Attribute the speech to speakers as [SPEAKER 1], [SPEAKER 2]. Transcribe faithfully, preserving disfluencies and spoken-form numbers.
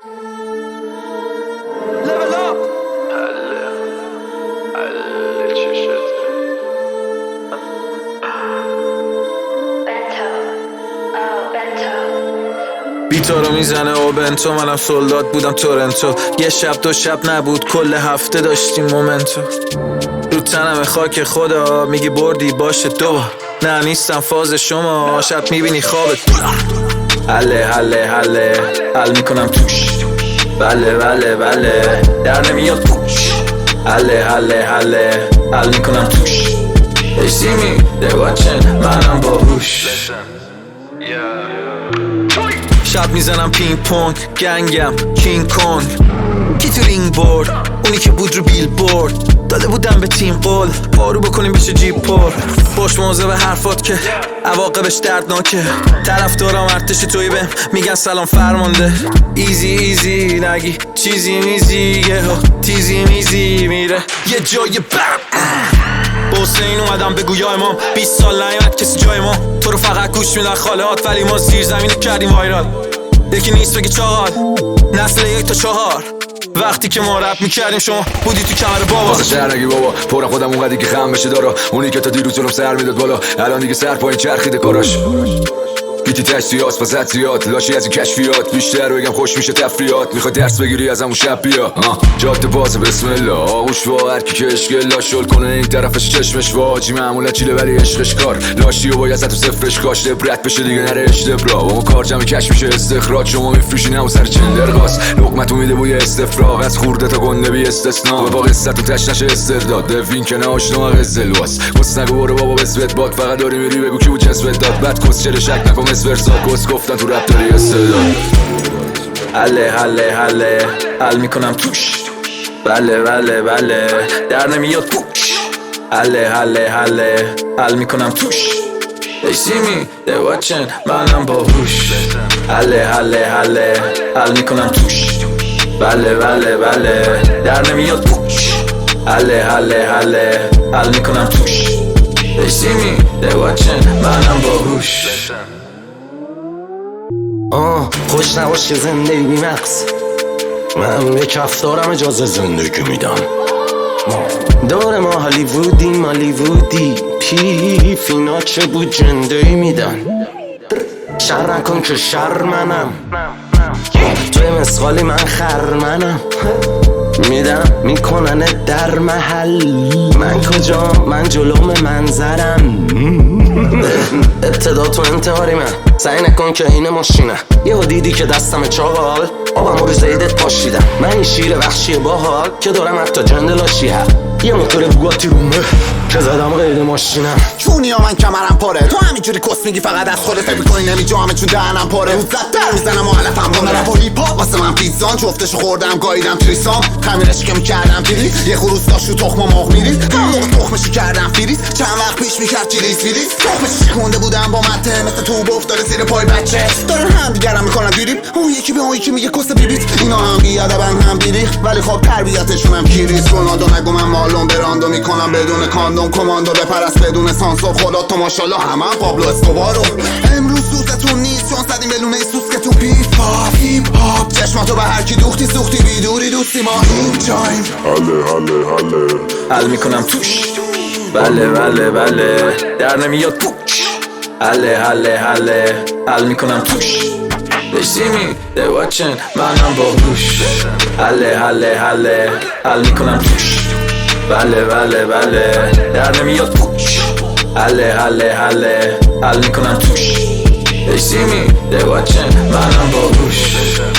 [SPEAKER 1] بیتا رو میزنه و بنتو، منم سولداد بودم تورنتو. یه شب دو شب نبود، کل هفته داشتیم مومنتو. رو تنم خاک خدا، میگی بردی باشه دو. نه نیستم فاز شما، شب میبینی خوابت. حله حله حله حل میکنم توش. بله بله بله در نمیاد پوش. حله حله حله حل میکنم توش. They see me, they watching، منم باهوش. شب میزنم پینگ پونگ، گنگم کینگ کونگ. کی تو رینگ برد؟ اونی که بود رو بیل برد. داده بودم به تیم قول، بارو بکنیم بشه جیب پر. باش موضوع به حرفات که عواقبش دردناکه. طرف دارم ارتش توی بهم میگن سلام فرمانده. ایزی ایزی نگی چیزی میزی، یه ها تیزی میزی میره یه جای بم. بوسه این اومدم بگو یا امام، بیست سال نیامد کسی جای ما. تو رو فقط گوش میدن خالهات، ولی ما زیر زمین کردیم وایرال. یکی نیست بگی چاقال، نسل یک تا چهار. وقتی که ما رپ میکردیم شما بودی تو کمر بابا.
[SPEAKER 2] واسه شهر نگی بابا، پورم خودم اونقدی که خم بشه دارا. اونی که تا دیروز جلوم سر میداد بالا، الان دیگه سر پایین چرخیده کاراش. گیتی تشتیات واسه زیاد، لاشی از این کشفیات. بیشتر بگم خوش میشه تفریات. میخوای درس بگیری از همون شب بیا. جاده باز بسم الله، آغوش وا هر کی که اشکل لاشل کنه این طرفش چشمش واجی. معمولا چیله ولی عشقش کار لاشی و باید تو صفرش کاش لبرت بشه دیگه نره اشتبرا. اون کار جمع کش میشه استخراج، شما میفروشین همون سر چندر قاس. لقمتو میده بوی استفراغ، از خورده تا گنده بی استثنا. با قصت و تش نشه استرداد، دفین که نه آشنا قزلواس. کس نگو برو بابا بسوت باد، فقط داری میری بگو کی بود جسوت داد. بعد کس چله شک نکن ورسا، کس گفتن تو رپ داری استعداد.
[SPEAKER 1] حله حله حله حل میکنم توش. بله بله بله در نمیاد پوش. حله حله حله حل میکنم توش. They see me, they watching، منم باهوش. حله حله حله حل میکنم توش. بله بله بله در نمیاد پوش. حله حله حله حل میکنم توش. They see me, they watching، منم باهوش.
[SPEAKER 3] آه خوش نباش که زندگی بی مقص. من به کفتارم اجازه زندگی میدم. دور ما هالیوودیم هالیوودی، پیف اینا چه بود جندهی میدن. شر نکن که شر منم، توی مسخالی من خرمنم. میدم میکنن در محل، من کجا من جلوم منظرم. ابتدا تو انتحاری من، سعی نکن که این ماشینه. یه دیدی که دستم چاقال، آبم رو زیدت پاشیدم. من این شیر وحشی باحال که دارم حتی جندلاشی ها. یه موتور بوگاتی رومه که زدم قید ماشینم.
[SPEAKER 4] چونی ها من کمرم پاره، تو همینجوری کس میگی فقط از خودت فکر میکنی نمیجا همه چون دهنم پاره. روز زد در روزنم و حالتم با رپ و هیپ هاپ. واسه من پیزان جفتشو خوردم گاییدم تریسام. خمیرش که میکردم فریز، یه خروس داشت رو تخم مرغ میریز. هم موقع تخمشو کردم فریز، چند وقت پیش میکرد چیلیز فریز. تخمش شکونده بودم با مته، مثل توب افتاده زیر پای بچه. دارن هم دیگرم میکنن دیریب، اون یکی به اون یکی میگه کس بیبیت. اینا هم بیادبن هم بیریخ، ولی خب تربیتشون هم کیریز. رونالدو نگو من مالون براندو میکنم بدون کاندوم. کماندو بپرست بدون سانسور، خدا تو ماشاءالله همه هم پابلو اسکوبارو. امروز سوزتون نیست چون زدیم به لونه سوسکتون. پیپ هاپ هیپ هاپ، چشماتو به هر کی دوختی سوختی، بیدوری دوستی ما این جایم.
[SPEAKER 5] حله حله حله
[SPEAKER 1] حل میکنم توش. بله بله بله در نمیاد پوش. حله حله حله حل میکنم توش. They see me, they watching، منم باهوش. حله حله حله حل میکنم توش. بله بله بله در نمیاد پوش. حله حله حله حل میکنم توش. They see me, they watching، منم باهوش.